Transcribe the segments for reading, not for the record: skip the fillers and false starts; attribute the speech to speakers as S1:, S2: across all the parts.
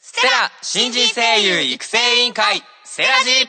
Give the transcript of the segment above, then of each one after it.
S1: ステラ新人声優育成委員会ステラジ。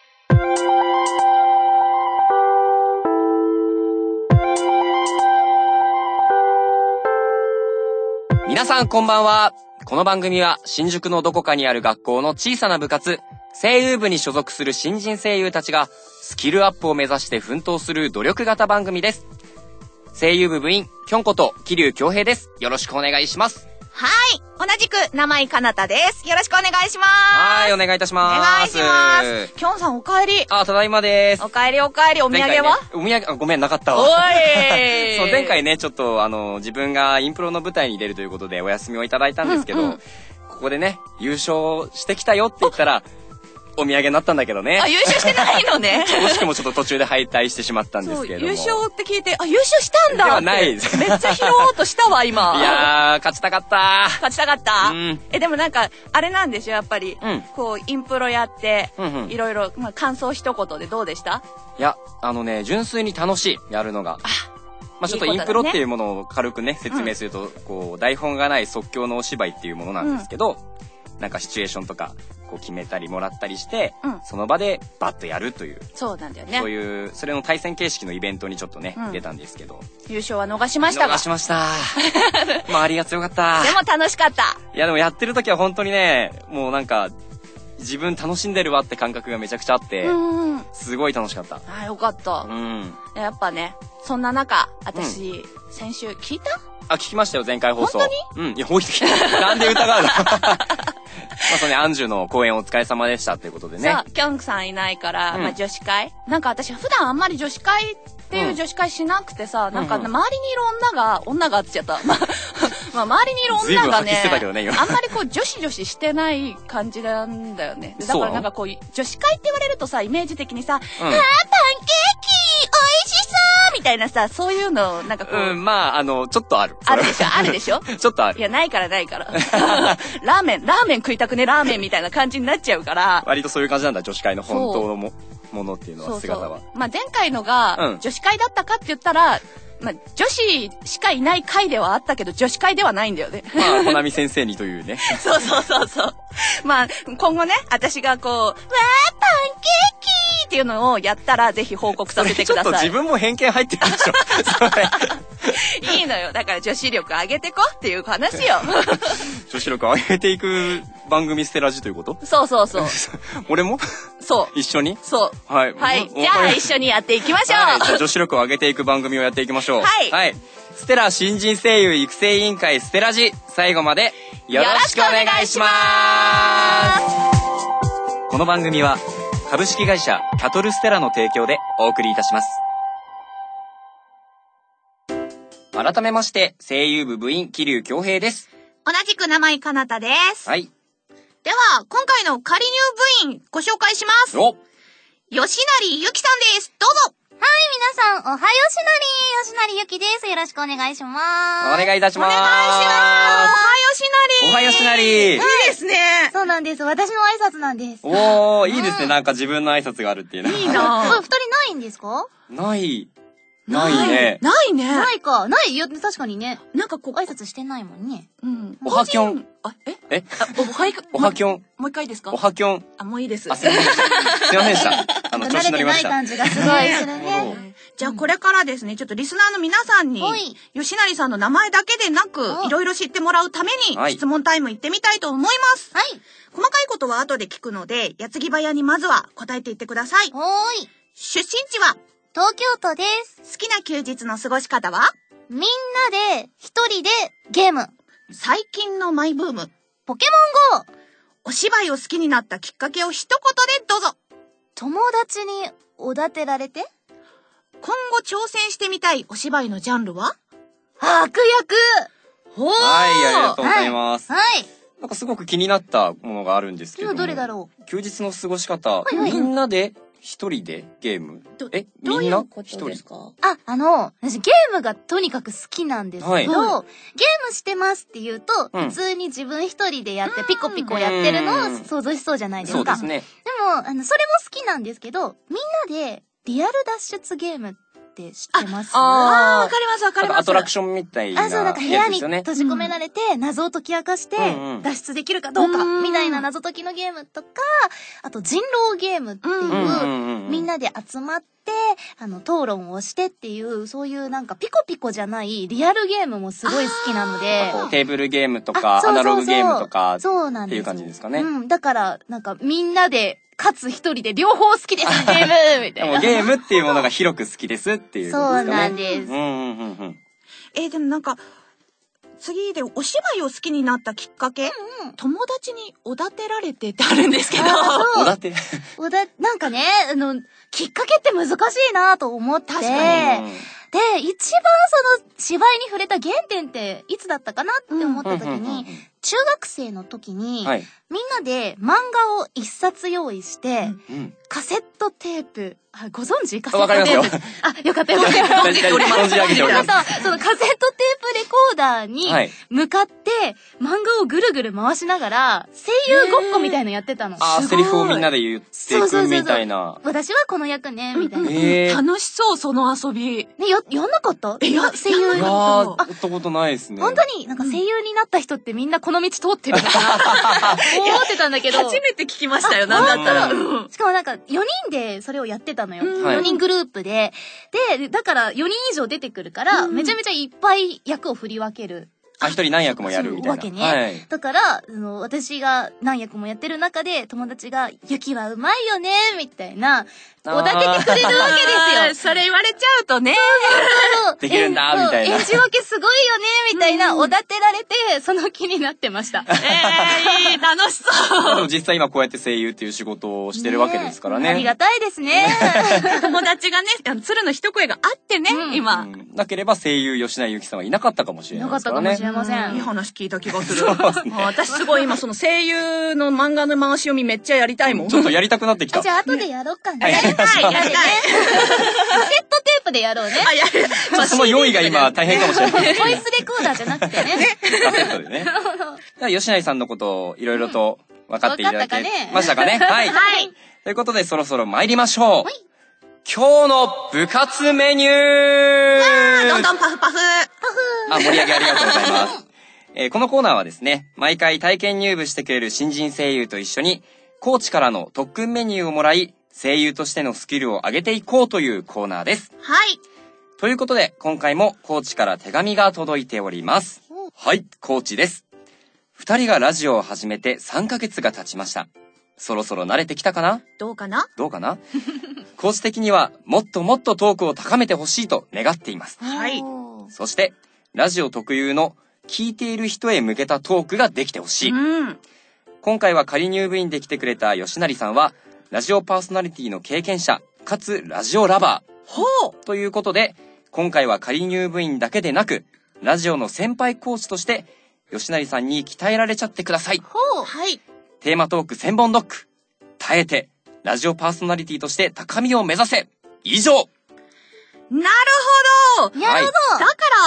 S1: 皆さんこんばんは。この番組は新宿のどこかにある学校の小さな部活、声優部に所属する新人声優たちがスキルアップを目指して奮闘する努力型番組です。声優部部員きょんこと桐生恭平です。よろしくお願いします。
S2: はい、同じく生井かなたです。よろしくお願いします。
S1: はい、お願いいたします。
S2: お願いします。きょんさんお帰り。
S1: ただいまです。
S2: お帰り。お土産は、
S1: お土産、ごめんなかったわ。
S2: おい
S1: そう、前回ね、ちょっと自分がインプロの舞台に出るということでお休みをいただいたんですけど、ここでね、優勝してきたよって言ったら、お土産になったんだけどね。
S2: あ、優勝してないのね。
S1: 惜しくもちょっと途中で敗退してしまったんですけれども。
S2: 優勝って聞いて、あ、優勝したんだって。
S1: ではないです。
S2: めっちゃ拾おうとしたわ、今。
S1: いやー、勝ちたかった。
S2: 勝ちたかった、でもなんか、あれなんでしょ、やっぱり。こう、インプロやって、いろいろ、感想一言でどうでした？
S1: いや、純粋に楽しい、やるのが。ちょっとインプロっていうものを軽くね、説明すると、こう、台本がない即興のお芝居っていうものなんですけど、なんかシチュエーションとかこう決めたりもらったりして、その場でバッとやるという、
S2: そうなんだよね。
S1: そういうそれの対戦形式のイベントにちょっとね、出たんですけど、
S2: 優勝は逃しましたが。
S1: 逃しました。周りが強かった。
S2: でも楽しかった。
S1: いやでもやってる時は本当にね、もうなんか自分楽しんでるわって感覚がめちゃくちゃあって、すごい楽しかった。
S2: あ、よかった。やっぱね、そんな中、私、先週聞いた？
S1: 聞きましたよ、前回放送。
S2: 本当
S1: に？いや、なんで疑うの？そうね、アンジュの公演お疲れ様でしたっていうことでね。
S2: さあ、キョンさんいないから、女子会？なんか私普段あんまり女子会っていう女子会しなくてさ、なんか周りにいる女がって言っちゃった。周りにいる女がね、あんまりこう女子してない感じなんだよね。だからなんかこう、女子会って言われるとさ、イメージ的にさ、パンケーキ美味しそうみたいなさ、そういうの、なんかこう。
S1: ちょっとある。
S2: あるでしょ
S1: ちょっとある。
S2: いや、ないから。ラーメン食いたくね、ラーメンみたいな感じになっちゃうから。
S1: 割とそういう感じなんだ、女子会の本当のものっていうのは、姿は。
S2: 前回のが、女子会だったかって言ったら、女子しかいない会ではあったけど、女子会ではないんだよね。
S1: コナミ先生にというね。
S2: そう。今後ね、私がこう、パンケーキっていうのをやったら、ぜひ報告させてください。
S1: ちょっと自分も偏見入ってるでし
S2: ょ。いいのよ。だから女子力上げてこっていう話よ。
S1: 女子力上げていく番組ステラジということ？
S2: そう。
S1: 俺も？
S2: そう。
S1: 一緒に？
S2: そう。
S1: はい。
S2: じゃあ一緒にやっていきましょう。
S1: はい、女子力を上げていく番組をやっていきましょう。はい。ステラ新人声優育成委員会ステラジ、最後までよろしくお願いします。この番組は株式会社キャトルステラの提供でお送りいたします。改めまして声優部部員桐生恭平です。
S2: 同じく生井かなたです。
S1: はい。
S2: では今回の仮入部員ご紹介します。吉成ゆきさんです。どうぞ。
S3: はい、皆さん、おはよしなりゆきです。よろしくお願いします。
S1: お願いいたします。
S2: おはよしなり。
S1: い
S2: いですね。
S3: そうなんです。私の挨拶なんです。
S1: おー、いいですね。なんか自分の挨拶があるっていうの。
S2: いいな
S3: ぁ。二人ないんですか？
S1: ないね。
S2: ないね。
S3: ないか。ないよ。確かにね。
S2: なんかこう、
S3: 挨拶してないもんね。
S1: おはきょん。おはきょん。
S2: もう一回いいですか？
S1: おはきょん。
S2: もういいです。
S1: すいませんでした。調子乗りました。
S3: 慣れてない感じがすごいするね。
S2: じゃあこれからですね、ちょっとリスナーの皆さんに、吉成さんの名前だけでなく、いろいろ知ってもらうために、質問タイム行ってみたいと思います。
S3: はい。
S2: 細かいことは後で聞くので、矢継ぎ早にまずは答えていってください。出身地は
S3: 東京都です。
S2: 好きな休日の過ごし方は
S3: みんなで、一人でゲーム。
S2: 最近のマイブーム。
S3: ポケモン GO。
S2: お芝居を好きになったきっかけを一言でどうぞ。
S3: 友達におだてられて。
S2: 今後挑戦してみたいお芝居のジャンルは
S3: 悪役。
S1: はい、ありがとうございます。
S3: はい。
S1: なんかすごく気になったものがあるんですけども。
S3: どれだろう。
S1: 休日の過ごし方。みんなで一人でゲーム？みんな一人ですか？
S3: 私ゲームがとにかく好きなんですけど、ゲームしてますって言うと、普通に自分一人でやってピコピコやってるのを想像しそうじゃないですか。
S1: そうですね。
S3: でも、それも好きなんですけど、みんなでリアル脱出ゲームっって知ってます？
S2: わかりますわかります。
S1: アトラクションみたいなやつですよね。
S3: そう、なんか部屋に閉じ込められて、謎を解き明かして、脱出できるかどうか、みたいな謎解きのゲームとか、あと人狼ゲームっていう、みんなで集まって、討論をしてっていう、そういうなんかピコピコじゃないリアルゲームもすごい好きなので。
S1: テーブルゲームとか、アナログゲームとか、
S3: そうなんです。
S1: っていう感じですかね。
S3: だから、なんかみんなで、かつ一人で両方好きです、ゲームみたいな。
S1: ゲームっていうものが広く好きですっていうことですかね。
S3: そうなんです。
S2: でもなんか、次でお芝居を好きになったきっかけ、友達におだてられてってあるんですけど。
S1: おだて
S3: なんかね、きっかけって難しいなと思って。確かに。で、一番その芝居に触れた原点っていつだったかなって思った時に、中学生の時に、みんなで漫画を一冊用意して、カセットテープ、ご存知？カセットテープ。
S1: わかりますよ。
S3: よかったよかった。
S1: 存じ上げております。
S3: そのカセットテープレコーダーに向かって漫画をぐるぐる回しながら声優ごっこみたいのやってたの。
S1: セリフをみんなで言っていくみたいな。
S3: 私はこの役ね、みたい
S2: な。楽しそう、その遊び。
S3: ね、やんなかった？声優。
S1: やったことないですね。
S3: 本当になんか声優になった人ってみんなこの道通ってるのかな思ってたんだけど。
S2: 初めて聞きましたよ、なんだったら。
S3: しかもなんか4人でそれをやってたのよ。4人グループで。で、だから4人以上出てくるから、めちゃめちゃいっぱい役を振り分ける。
S1: 一人何役もやるみたいな。
S3: わけね。だから、私が何役もやってる中で、友達が、ユキはうまいよね、みたいな、おだててくれるわけですよ。
S2: それ言われちゃうとね。
S1: できるんだ、みたいな。
S3: 演じ分けすごいよね、みたいな、おだてられて、その気になってました。
S2: いい、楽しそう。
S1: でも実際今こうやって声優っていう仕事をしてるわけですからね。
S3: ありがたいですね。
S2: 友達がね、鶴の一声があってね、今。
S1: なければ声優吉成ゆきさんはいなかったかもしれないですからね。
S3: いなかったかもしれません。
S2: いい話聞いた気がする。私すごい今その声優の漫画の回し読みめっちゃやりたいもん。
S1: ちょっとやりたくなってきた。
S3: じゃあ後でやろうかね。
S2: やりたい。カセットテ
S3: ープでやろうね。
S1: その用意が今大変かもしれない。
S3: ボイスレコーダーじゃなくてね。
S1: カセットでね。吉成さんのことをいろいろと分かっていただけましたかね。はい。ということでそろそろ参りましょう。今日の部活メニュー。
S2: どんどんパフパフ。
S1: 盛り上げありがとうございます。このコーナーはですね、毎回体験入部してくれる新人声優と一緒に、コーチからの特訓メニューをもらい、声優としてのスキルを上げていこうというコーナーです。
S2: はい。
S1: ということで、今回もコーチから手紙が届いております。はい、コーチです。2人がラジオを始めて3ヶ月が経ちました。そろそろ慣れてきたかな？
S2: どうかな
S1: コーチ的にはもっともっとトークを高めてほしいと願っています。
S2: はい。
S1: そして、ラジオ特有の聞いている人へ向けたトークができてほしい。今回は仮入部員で来てくれた吉成さんは、ラジオパーソナリティの経験者、かつラジオラバー。ということで、今回は仮入部員だけでなく、ラジオの先輩コーチとして、吉成さんに鍛えられちゃってください。
S2: はい。
S1: テーマトーク1000本ドック。耐えて、ラジオパーソナリティとして高みを目指せ。以上。
S2: なるほど。
S3: だから、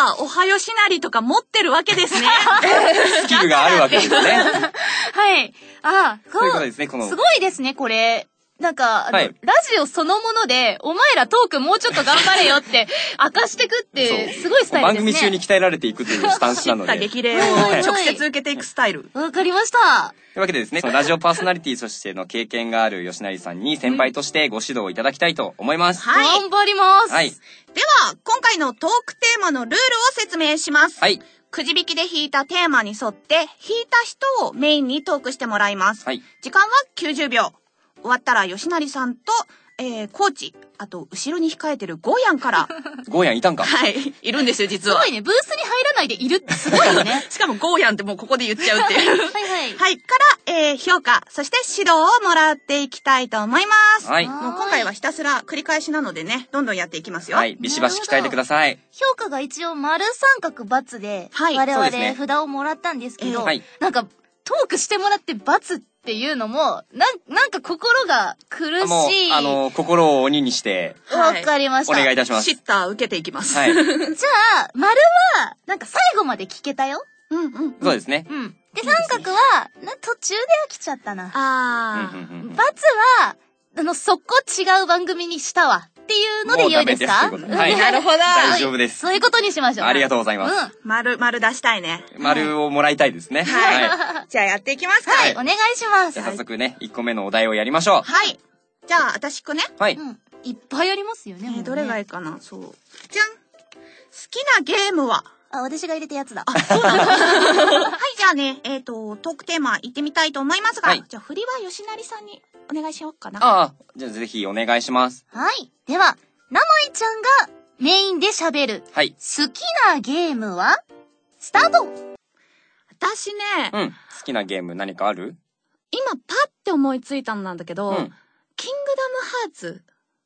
S2: おはよしなりとか持ってるわけですね。
S1: スキルがあるわけですね。
S3: はい。
S1: そういうことですね、
S3: すごいですね、これ。なんか、ラジオそのもので、お前らトークもうちょっと頑張れよって、明かしてくって、すごいスタイルですね。
S1: 番組中に鍛えられていくというスタンスなので。
S2: 知った激励を直接受けていくスタイル。
S3: わかりました。
S1: というわけでですね、ラジオパーソナリティとしての経験がある吉成さんに先輩としてご指導をいただきたいと思います。
S2: はい。
S3: 頑張ります。
S1: はい。
S2: では、今回のトークテーマのルールを説明します。
S1: はい。
S2: くじ引きで引いたテーマに沿って、引いた人をメインにトークしてもらいます。
S1: はい。
S2: 時間は90秒。終わったら吉成さんと、コーチ、あと後ろに控えてるゴーヤンから。
S1: ゴーヤンいたんか。
S2: はい。いるんですよ、実は。
S3: すごいね。ブースに入らないでいるってすごいよね。
S2: しかもゴーヤンってもうここで言っちゃうっていう。
S3: はい。
S2: はい。から、評価、そして指導をもらっていきたいと思います。
S1: はい。
S2: もう今回はひたすら繰り返しなのでね、どんどんやっていきますよ。
S1: はい。ビシバシ鍛えてください。
S3: 評価が一応丸三角×で、我々札をもらったんですけど、なんか、トークしてもらって×っていうのも、なんか心が苦しい。
S1: もう、心を鬼にして、
S3: わかりました。
S1: お願いいたします。
S2: シッター受けていきます。
S1: はい。じゃ
S3: あ、丸は、なんか最後まで聞けたよ。
S1: そうですね。
S3: で、三角は、途中で飽きちゃったな。×は、そこ違う番組にしたわ。 っていうので良いですか？
S1: はい。
S2: なるほど。
S1: 大丈夫です。
S3: そういうことにしましょう。
S1: ありがとうございます。
S2: 丸出したいね。
S1: 丸をもらいたいですね。
S2: はい。じゃあやっていきますか。
S3: はい、お願いします。
S1: じゃあ早速ね、1個目のお題をやりましょう。
S2: はい。じゃあ、私くね。
S1: はい。
S3: いっぱいありますよね。
S2: どれがいいかな？そう。じゃん。好きなゲームは？
S3: あ、私が入れたやつだ。
S2: そうなんだ。はい、じゃあね、トークテーマ行ってみたいと思いますが、じゃあ振りは吉成さんにお願いしようかな。
S1: ああ、じゃあぜひお願いします。
S3: はい。では、なまいちゃんがメインで喋る。
S1: はい。
S3: 好きなゲームはスタート。
S2: 私ね、
S1: 好きなゲーム何かある？
S2: 今パッて思いついたのなんだけど、キングダムハーツ。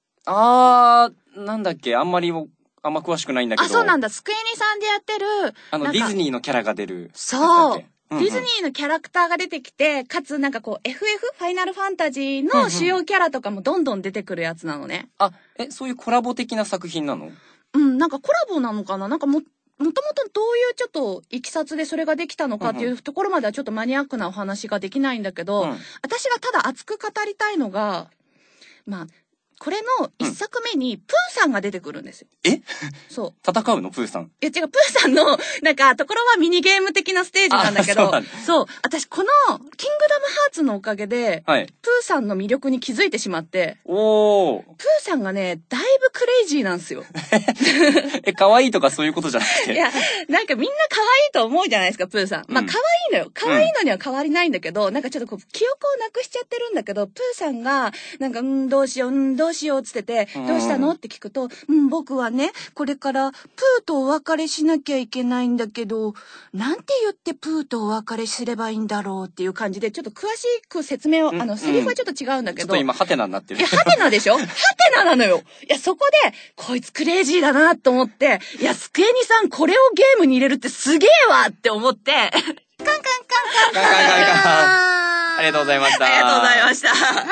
S1: なんだっけ、あんま詳しくないんだけど。
S2: そうなんだ。スクエニさんでやってる。
S1: ディズニーのキャラが出る。
S2: そう。ディズニーのキャラクターが出てきて、かつなんかこう FF ファイナルファンタジーの主要キャラとかもどんどん出てくるやつなのね。
S1: そういうコラボ的な作品なの？
S2: なんかコラボなのかな？なんかもともとどういうちょっといきさつでそれができたのかっていうところまではちょっとマニアックなお話ができないんだけど、私がただ熱く語りたいのが、これの一作目にプーさんが出てくるんですよ。そう。
S1: 戦うのプーさん？
S2: いや違う、プーさんの、なんか、ところはミニゲーム的なステージなんだけど、そう。私、この、キングダムハーツのおかげで、プーさんの魅力に気づいてしまって、プーさんがね、だいぶクレイジーなんですよ。
S1: 可愛いとかそういうことじゃなくて。
S2: いや、なんかみんな可愛いと思うじゃないですか、プーさん。可愛いのよ。可愛いのには変わりないんだけど、なんかちょっとこう、記憶をなくしちゃってるんだけど、プーさんが、なんか、どうしよう、つってて、どうしたのって聞くと、僕はね、これから、プーとお別れしなきゃいけないんだけど、なんて言ってプーとお別れすればいいんだろうっていう感じで、ちょっと詳しく説明を、セリフはちょっと違うんだけど。
S1: ちょっと今、ハテナになってる。
S2: いや、ハテナでしょ？ハテナなのよ。いや、そこで、こいつクレイジーだなと思って、いや、スクエニさん、これをゲームに入れるってすげえわって思って、
S3: カンカンカンカン。
S1: ありがとうございました。
S2: ありがとうございました。
S3: はい。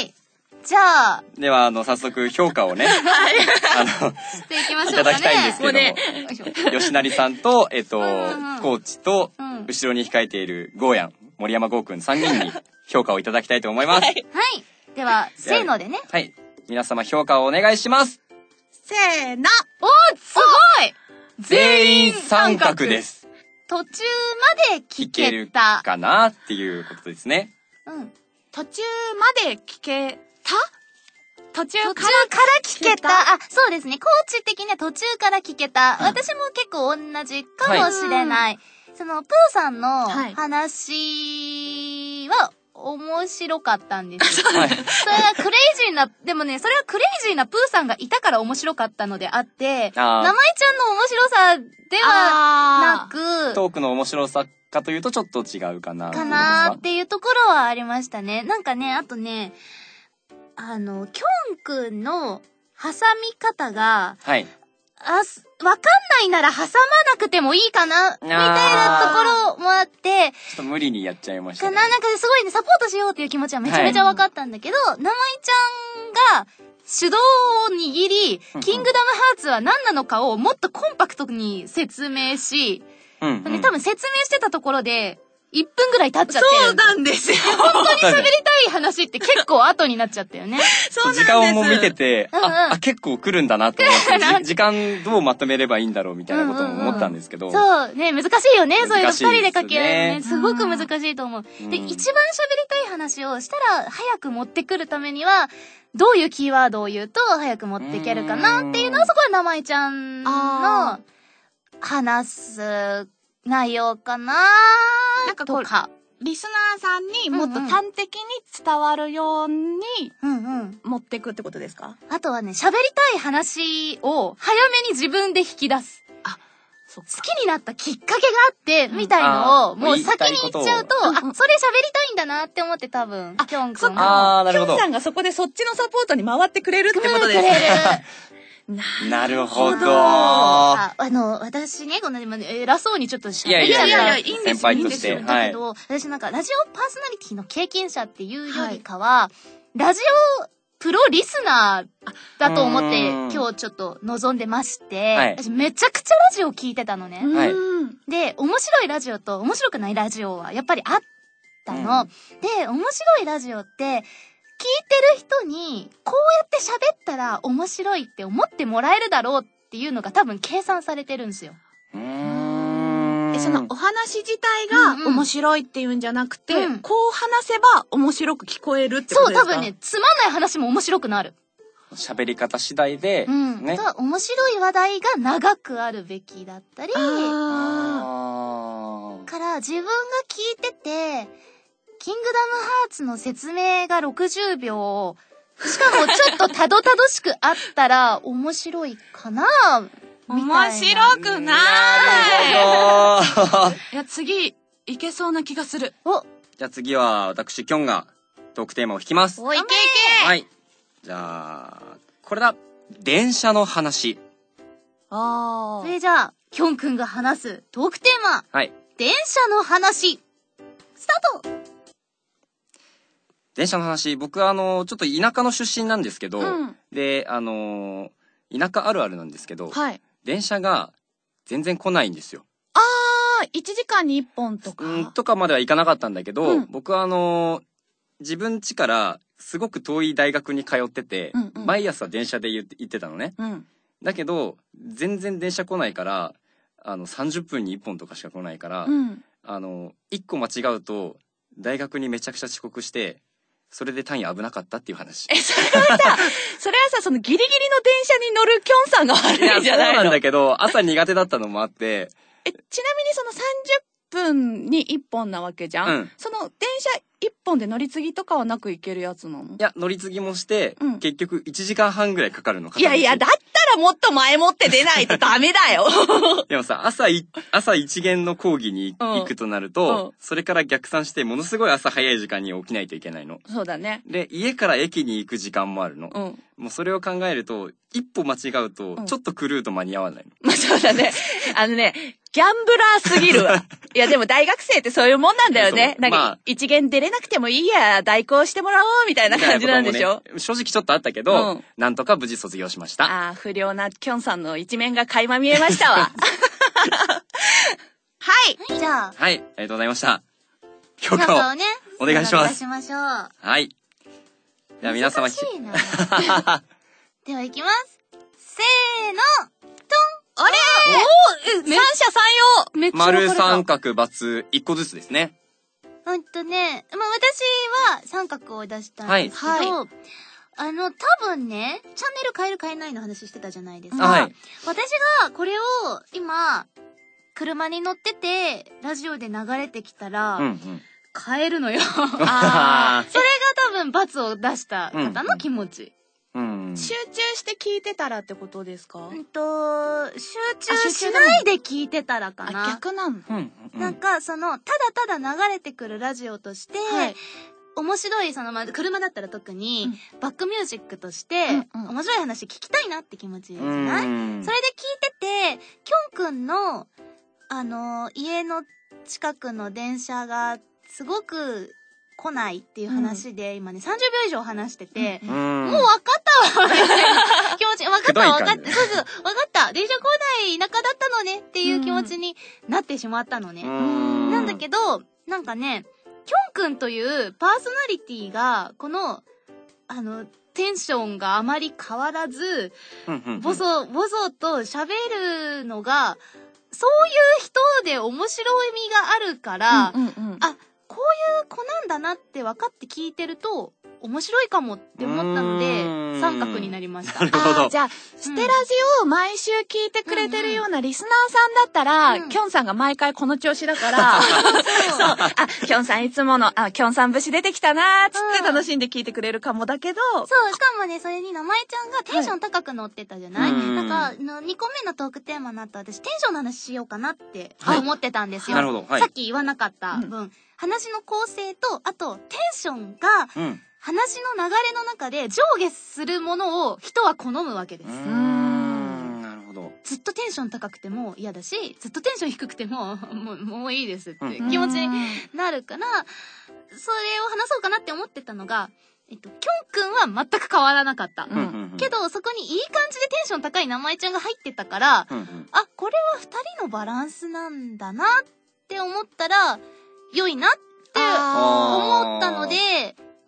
S3: じゃあ。
S1: では、早速、評価をね。
S3: していきましょうかね。
S1: いただきたいんですけども。吉成さんと、コーチと、後ろに控えているゴーヤン、森山ゴーくん3人に評価をいただきたいと思います。はい。
S3: では、せーのでね。
S1: はい。皆様評価をお願いします。
S2: せーの。
S3: すごい！
S1: 全員三角です。
S3: 途中まで聞けた。
S1: かなっていうことですね。
S2: 途中まで聞けた？途中から
S3: 聞けた。そうですね。コーチ的には途中から聞けた。私も結構同じかもしれない。その、プーさんの話は面白かったんですよ。それはクレイジーな、でもね、それはクレイジーなプーさんがいたから面白かったのであって、名前ちゃんの面白さではなく、
S1: トークの面白さかというとちょっと違うかな。
S3: かなっていうところはありましたね。なんかね、あとね、キョンくんの挟み方が、わかんないなら挟まなくてもいいかな、みたいなところもあって、
S1: ちょっと無理にやっちゃいましたね。
S3: なんかすごいね、サポートしようっていう気持ちはめちゃめちゃわかったんだけど、なまいちゃんが主導を握り、キングダムハーツは何なのかをもっとコンパクトに説明し、多分説明してたところで、1分ぐらい経っちゃってる。
S2: そうなんですよ。
S3: 本当に喋りたい話って結構後になっちゃったよね。
S2: そうなんです。
S1: 時間も見てて、結構来るんだなと思って、時間どうまとめればいいんだろうみたいなことも思ったんですけど。
S3: そうね、難しいよね。そういうの2人で書けるね。すごく難しいと思う。で、一番喋りたい話をしたら早く持ってくるためには、どういうキーワードを言うと早く持っていけるかなっていうのは、そこはなまいちゃんの話す内容かな
S2: なんかこう、リスナーさんにもっと端的に伝わるように、持っていくってことですか？
S3: あとはね、喋りたい話を早めに自分で引き出す。好きになったきっかけがあって、みたいのを、もう先に言っちゃうと、それ喋りたいんだなって思って多分、キョンくん
S2: が。キョンさんがそこでそっちのサポートに回ってくれるってことですね。
S1: なるほど。
S3: 私ね、こんな偉そうにちょっと
S2: いや、いいんですよ。
S1: 先輩として。
S3: だけど、私なんかラジオパーソナリティの経験者っていうよりかは、ラジオプロリスナーだと思って今日ちょっと望んでまして、私めちゃくちゃラジオ聞いてたのね。で、面白いラジオと面白くないラジオはやっぱりあったの。で、面白いラジオって、聞いる人に、こうやって喋ったら面白いって思ってもらえるだろうっていうのが多分計算されてるんですよ。
S2: そのお話自体が面白いっていうんじゃなくて、こう話せば面白く聞こえるってことですか？
S3: そう、多分ね、つまんない話も面白くなる。
S1: 喋り方次第で、ね。
S3: 面白い話題が長くあるべきだったり、から自分が聞いてて、キングダムハーツの説明が60秒、しかもちょっとたどたどしくあったら面白いかなみたいな。
S2: 面白くない。いや、次、いけそうな気がする。
S1: じゃあ次は私、キョンがトークテーマを引きます。
S2: おいけいけ。
S1: はい。じゃあ、これだ。電車の話。
S3: それじゃあ、キョンくんが話すトークテーマ。
S1: はい。
S3: 電車の話。スタート。
S1: 電車の話。僕ちょっと田舎の出身なんですけど、で、田舎あるあるなんですけど、電車が全然来ないんですよ。
S2: 1時間に1本とか。
S1: とかまではいかなかったんだけど、僕は自分家からすごく遠い大学に通ってて、毎朝電車で行ってたのね。だけど、全然電車来ないから、30分に1本とかしか来ないから、1個間違うと、大学にめちゃくちゃ遅刻して、それで単位危なかったっていう話。
S2: それはさ、そのギリギリの電車に乗るキョンさんが悪いんじゃないの？
S1: そうなんだけど、朝苦手だったのもあって。
S2: ちなみにその30分に1本なわけじゃん。その電車1本で乗り継ぎとかはなく行けるやつなの？
S1: いや、乗り継ぎもして、結局1時間半ぐらいかかるのか。
S2: いやいや、だったらもっと前もって出ないとダメだよ。
S1: でもさ、朝一限の講義に行くとなると、それから逆算して、ものすごい朝早い時間に起きないといけないの。
S2: そうだね。
S1: で、家から駅に行く時間もあるの。もうそれを考えると、一歩間違うと、ちょっと狂うと間に合わないの。
S2: まあそうだね。ギャンブラーすぎるわ。いやでも大学生ってそういうもんなんだよね。なんか、一限出れなくてもいいや、代行してもらおう、みたいな感じなんでしょ？
S1: 正直ちょっとあったけど、なんとか無事卒業しました。
S2: 不良なキョンさんの一面が垣間見えましたわ。はい。
S3: じゃあ。
S1: はい、ありがとうございました。許可をね、お願いします。お願いしましょう。はい。では皆様、
S3: では行きます。せーの、トン。
S2: あれ三者三様。
S1: めっちゃ丸三角×一個ずつですね。
S3: まあ、私は三角を出したんですけど、多分ね、チャンネル変える変えないの話してたじゃないですか。私がこれを今、車に乗ってて、ラジオで流れてきたら、変えるのよ。それが多分×を出した方の気持ち。
S2: 集中して聞いてたらってことですか？
S3: 集中しないで聞いてたらかな。
S2: 逆なの？
S3: なんか、ただただ流れてくるラジオとして、面白い、車だったら特に、バックミュージックとして、面白い話聞きたいなって気持ちじゃない？それで聞いてて、キョンくんの、家の近くの電車が、すごく、来ないっていう話で、今ね、30秒以上話してて、もう分かったわみたいな気持ち、分かった。そうそう、分かった。電車来ない田舎だったのねっていう気持ちになってしまったのね。なんだけど、なんかね、キョンくんというパーソナリティが、この、テンションがあまり変わらず、ボソと喋るのが、そういう人で面白いみがあるから、こういう子なんだなって分かって聞いてると面白いかもって思ったので三角になりました。
S1: なるほど。
S2: じゃあ、ステラジを毎週聞いてくれてるようなリスナーさんだったら、キョンさんが毎回この調子だから、キョンさんいつもの、キョンさん節出てきたなーつって楽しんで聞いてくれるかもだけど。
S3: そう、しかもね、それに名前ちゃんがテンション高く乗ってたじゃない？なんか、2個目のトークテーマになった私テンションの話しようかなって思ってたんですよ。
S1: なるほど。
S3: さっき言わなかった分。話の構成と、あと、テンションが、話の流れの中で上下するものを人は好むわけです。
S1: なるほど。
S3: ずっとテンション高くても嫌だし、ずっとテンション低くても、もういいですって気持ちになるから、それを話そうかなって思ってたのが、キョンくんは全く変わらなかった。けど、そこにいい感じでテンション高い名前ちゃんが入ってたから、これは二人のバランスなんだなって思ったら、良いなって思ったので、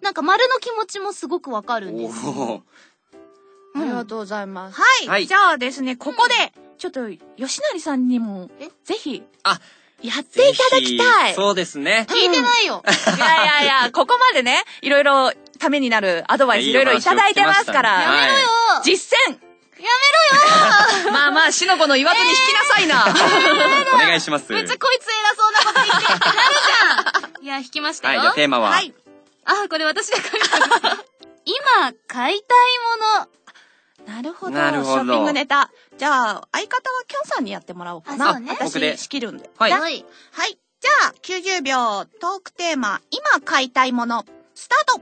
S3: なんか丸の気持ちもすごくわかるんです。
S2: ありがとうございます。
S1: はい。
S2: じゃあですね、ここで、ちょっと、吉成さんにも、ぜひ、やっていただきたい。
S1: そうですね。
S3: 聞いてないよ。
S2: いや、ここまでね、いろいろためになるアドバイスいろいろいただいてますから。
S3: やめろよ。
S2: 実践
S3: やめろよ。
S2: まあ、しのこの言わずに引きなさいな。
S1: お願いします。
S3: めっちゃこいつ偉そうなこと言ってってなるじゃん。いや、引きましたよ。
S1: はい、じゃあテーマは。はい。
S3: これ私が書いた。今、買いたいもの。
S2: なるほど。ショッピングネタ。じゃあ、相方はきょんさんにやってもらおうかな。
S3: そうね。
S2: 私仕切るんで。
S1: はい。
S2: はい。じゃあ、90秒トークテーマ、今買いたいもの、スタート。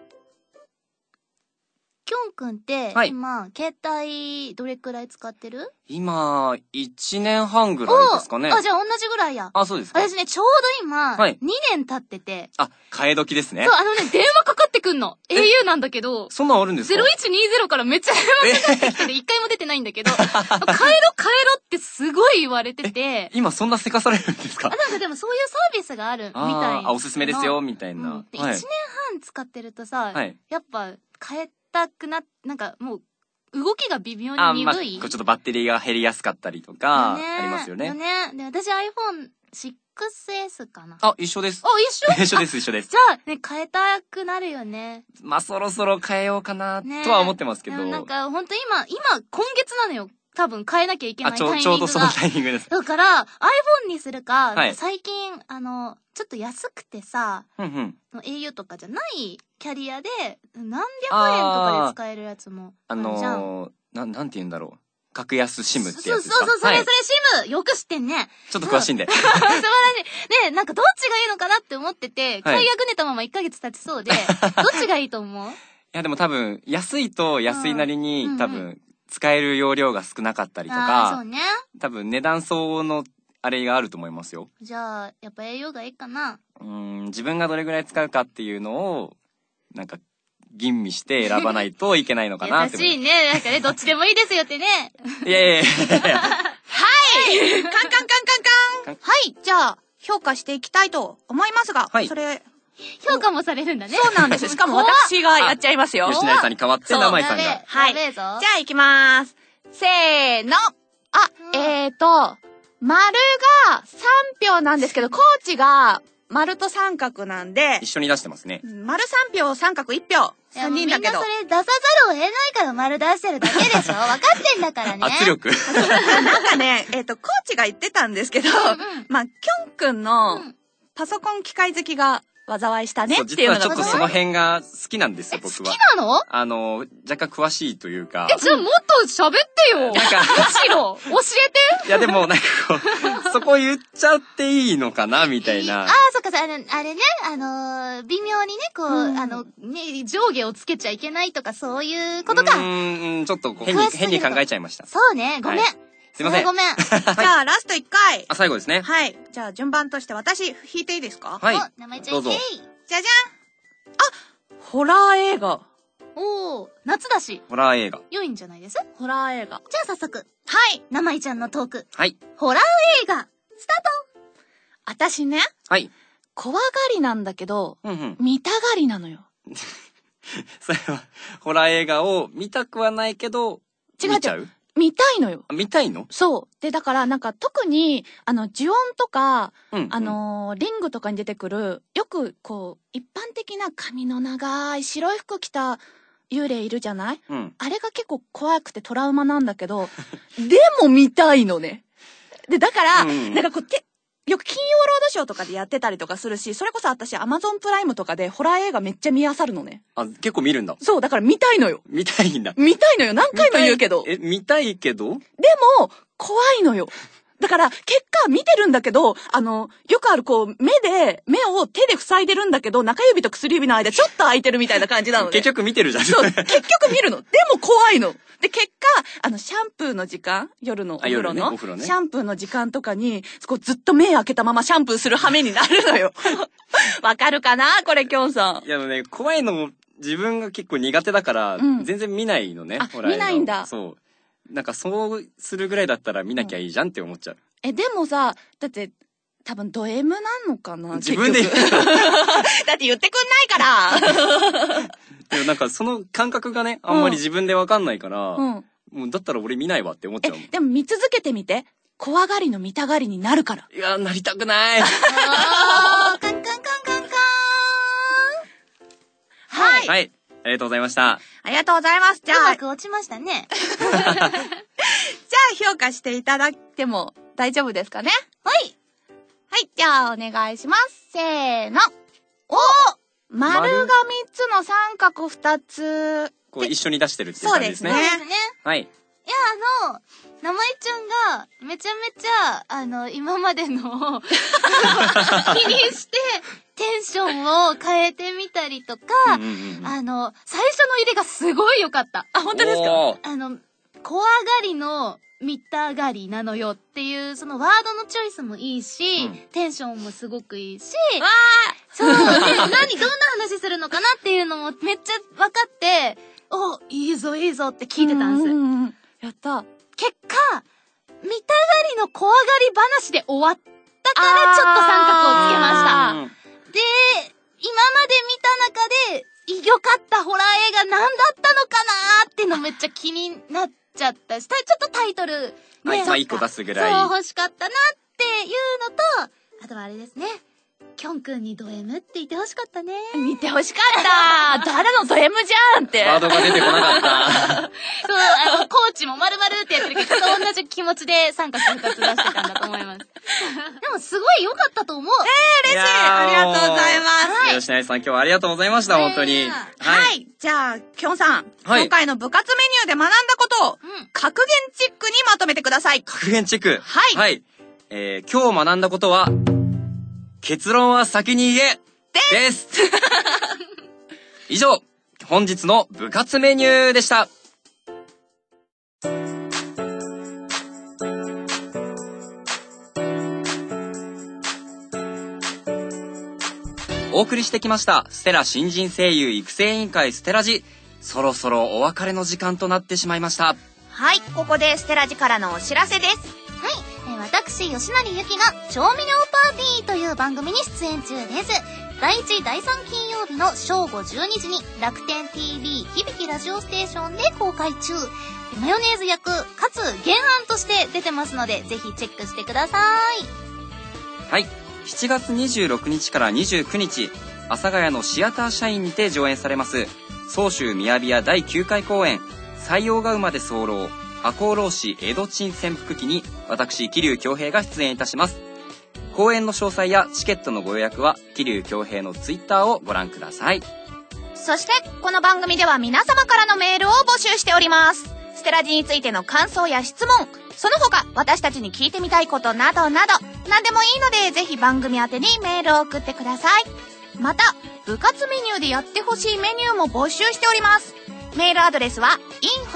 S3: きょんくんって、今、携帯どれくらい使ってる？
S1: 今、1年半ぐらいですかね。
S3: じゃあ同じぐらいや。
S1: そうですか。
S3: 私ね、ちょうど今、2年経ってて。
S1: 替え時ですね。
S3: そう、電話かかってくんの。au なんだけど。
S1: そんなんあるんですか？
S3: 0120 からめっちゃ電話かかってきてて、1回も出てないんだけど、変えろってすごい言われてて。
S1: 今そんなせかされるんですか？
S3: なんかでもそういうサービスがあるみたいな。
S1: おすすめですよ、みたいな。
S3: 1年半使ってるとさ、やっぱ変えたくなんかもう、動きが微妙に鈍い。
S1: ちょっとバッテリーが減りやすかったりとか、ありますよね。
S3: で、私 iPhone6S かな。
S1: 一緒です。
S3: 一緒
S1: です。じゃ
S3: あ、ね、変えたくなるよね。
S1: そろそろ変えようかな、とは思ってますけど。
S3: なんか、ほんと今月なのよ。多分変えなきゃいけないタイミングが。
S1: ちょうどそのタイミングです。
S3: だから、iPhone にするか、最近、ちょっと安くてさ、au とかじゃないキャリアで、何百円とかで使えるやつもあるじゃん。
S1: なんて言うんだろう。格安シムってやつですか？
S3: そう、それシムよく知ってんね。
S1: ちょっと詳しいんで。
S3: 素晴らしい。で、なんかどっちがいいのかなって思ってて、買いあぐねたまま1ヶ月経ちそうで、どっちがいいと思う？い
S1: やでも多分、安いと安いなりに、多分、使える容量が少なかったりとか、
S3: そうね。
S1: 多分値段相応のあれがあると思いますよ。
S3: じゃあ、やっぱauがいいかな。
S1: 自分がどれぐらい使うかっていうのを、なんか、吟味して選ばないといけないのかなって。
S3: 優しいね。なんかね、どっちでもいいですよってね。
S1: いや。
S2: はいカン。はい、じゃあ、評価していきたいと思いますが、それ、
S3: 評価もされるんだね。
S2: そうなんです。しかも私がやっちゃいますよ。
S1: 吉成さんに代わって名前さんが。
S2: はい。じゃあ行きまーす。せーの。丸が3票なんですけど、コーチが丸と三角なんで。
S1: 一緒に出してますね。
S2: 丸3票、三角1票。3人だけど。みんなそ
S3: れ出さざるを得ないから丸出してるだけでしょ？分かってんだからね。
S1: 圧力。
S2: なんかね、コーチが言ってたんですけど、きょんくんのパソコン機械好きが、災いしたねっていうのが。
S1: 実はちょっとその辺が好きなんですよ、僕は。
S3: 好きなの？
S1: 若干詳しいというか。
S3: じゃあもっと喋ってよ。なんか、むしろ、教えて。
S1: いやでもなんかそこ言っちゃっていいのかなみたいな。
S3: そっか、あれね、微妙にね、上下をつけちゃいけないとかそういうことか。
S1: ちょっと変に考えちゃいました。
S3: そうね、ごめん。
S1: すいません。
S3: ごめん。
S2: じゃあ、ラスト1回。
S1: 最後ですね。
S2: はい。じゃあ、順番として私、弾いていいですか？
S1: はい。
S3: 名前ちゃんいけい。
S2: じゃじゃん。ホラー映画。
S3: 夏だし。
S1: ホラー映画。
S3: 良いんじゃないです？
S2: ホラー映画。
S3: じゃあ早速。
S2: はい。
S3: 名前ちゃんのトーク。
S1: はい。
S3: ホラー映画、スタート。
S2: 私ね。
S1: はい。
S2: 怖がりなんだけど、見たがりなのよ。
S1: それは、ホラー映画を見たくはないけど、見ちゃう？
S2: 見たいのよ。
S1: 見たいの？
S2: そう。で、だからなんか特に、呪音とか、リングとかに出てくる、よくこう、一般的な髪の長い白い服着た幽霊いるじゃない？あれが結構怖くてトラウマなんだけど、でも見たいのね。で、だから、なんかこう、よく金曜ロードショーとかでやってたりとかするし、それこそ私アマゾンプライムとかでホラー映画めっちゃ見漁るのね。
S1: 結構見るんだ。
S2: そう、だから見たいのよ。
S1: 見たいんだ。
S2: 見たいのよ。何回も言うけど。
S1: 見たいけど？
S2: でも、怖いのよ。だから、結果見てるんだけど、よくあるこう、目を手で塞いでるんだけど、中指と薬指の間ちょっと開いてるみたいな感じなのね。
S1: 結局見てるじゃん。
S2: そう、結局見るの。でも怖いの。で、結果、シャンプーの時間、夜のお風呂の、シャンプーの時間とかに、こうずっと目開けたままシャンプーする羽目になるのよ。わかるかなこれ、きょんさん。
S1: いや、ね、怖いのも自分が結構苦手だから、全然見ないのね。
S2: 見ないんだ。
S1: そう。なんかそうするぐらいだったら見なきゃいいじゃんって思っちゃう。
S2: でもさ、だって、 多分ド M なのかな。
S1: 自分で言う。
S2: だって言ってくんないから。
S1: でもなんかその感覚がね、あんまり自分でわかんないから、
S2: も
S1: うだったら俺見ないわって思っちゃうもん。
S2: でも見続けてみて。怖がりの見たがりになるから。
S1: いや、なりたくない。
S3: カンカンカンカンカン。はい。
S1: はい。ありがとうございました。
S2: ありがとうございます。じゃあ。
S3: うまく落ちましたね。
S2: じゃあ評価していただいても大丈夫ですかね？
S3: はい。
S2: はい。じゃあお願いします。せーの。丸が3つの三角2つ。
S1: こう一緒に出してるっていう感じですね。
S2: そうですね。
S1: はい。
S3: いや、なまいちゃんが、めちゃめちゃ、今までの気にして、テンションを変えてみたりとか、最初の入れがすごい良かった。
S2: あ、本当ですか？
S3: 怖がりの見たがりなのよっていう、そのワードのチョイスもいいし、テンションもすごくいいし、そう、で、どんな話するのかなっていうのもめっちゃ分かって、いいぞいいぞって聞いてたんです。
S2: やった。
S3: 結果、見たがりの怖がり話で終わったから、ちょっと三角をつけました。で、今まで見た中で、良かったホラー映画何だったのかなーってのめっちゃ気になっちゃったし、ちょっとタイトル、ね、
S1: 1個出すぐらい。
S3: そう、欲しかったなっていうのと、あとはあれですね。キョン君にド M って言ってほしかったね。
S2: 見てほしかった誰のド M じゃんって。
S1: ワードが出てこなかった。
S3: そう、コーチも丸々ってやってるけど、同じ気持ちで三角2つ出してたんだと思います。でもすごい良かったと思う。
S2: 嬉しい。ありがとうございます。
S1: 吉成さん今日はありがとうございました、本当に。
S2: はい。じゃあ、キョンさん。今回の部活メニューで学んだことを、格言チックにまとめてください。
S1: 格言チック。
S2: はい。
S1: はい。今日学んだことは、結論は先に言えです以上、本日の部活メニューでした。お送りしてきましたステラ新人声優育成委員会ステラジ、そろそろお別れの時間となってしまいました。
S2: はい、ここでステラジからのお知らせです。
S3: はい、私吉成ゆきが調味料パーティーという番組に出演中です。第1第3金曜日の正午12時に楽天 TV 響きラジオステーションで公開中。マヨネーズ役かつ原案として出てますので、ぜひチェックしてください。
S1: はい、7月26日から29日、阿佐ヶ谷のシアター社員にて上演されます総州みやびや第9回公演採用が馬で候赤穂浪士江戸鎮潜伏記に私桐生恭平が出演いたします。公演の詳細やチケットのご予約は桐生恭平のツイッターをご覧ください。
S2: そしてこの番組では皆様からのメールを募集しております。ステラジについての感想や質問、その他私たちに聞いてみたいことなどなど何でもいいので、ぜひ番組宛てにメールを送ってください。また部活メニューでやってほしいメニューも募集しております。メールアドレスは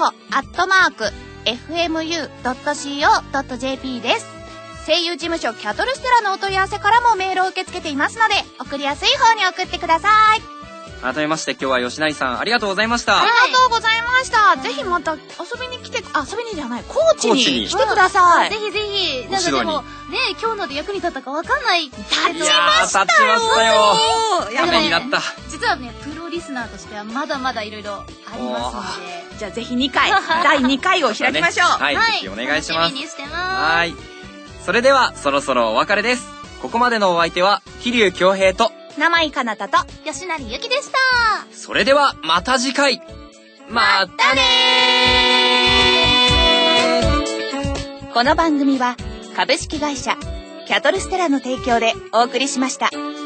S2: info@fmu.co.jp です。声優事務所キャトルステラのお問い合わせからもメールを受け付けていますので、送りやすい方に送ってください。
S1: 改めまして今日は吉成さんありがとうございました。
S2: ありがとうございました。ぜひまた遊びに来て、遊びにじゃない、高知に来てください。
S3: ぜひぜひ。なんかでもね、今日ので役に立ったかわかんないけど。
S2: 立ちました
S1: よ。ためになった。
S3: 実はね、プロリスナーとしてはまだまだいろいろありますので。
S2: じゃあぜひ2回、第2回を開きましょう。
S1: はい、ぜひお願いします。
S3: 楽しみにしてます。
S1: はい。それではそろそろお別れです。ここまでのお相手は桐生恭平と
S2: 生井かなたと
S3: 吉成ゆきでした。
S1: それではまた次回。またね
S2: ー。この番組は株式会社キャトルステラの提供でお送りしました。